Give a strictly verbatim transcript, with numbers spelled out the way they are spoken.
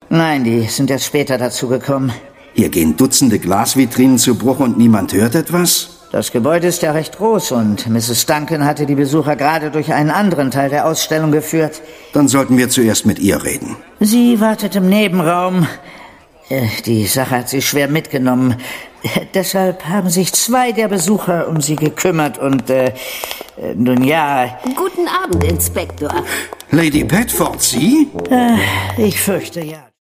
Nein, die sind erst später dazugekommen. Hier gehen Dutzende Glasvitrinen zu Bruch und niemand hört etwas? Das Gebäude ist ja recht groß und Misses Duncan hatte die Besucher gerade durch einen anderen Teil der Ausstellung geführt. Dann sollten wir zuerst mit ihr reden. Sie wartet im Nebenraum. Die Sache hat sie schwer mitgenommen. Deshalb haben sich zwei der Besucher um sie gekümmert und, äh, nun ja... Guten Abend, Inspektor. Lady Petford, Sie? Äh, ich fürchte ja.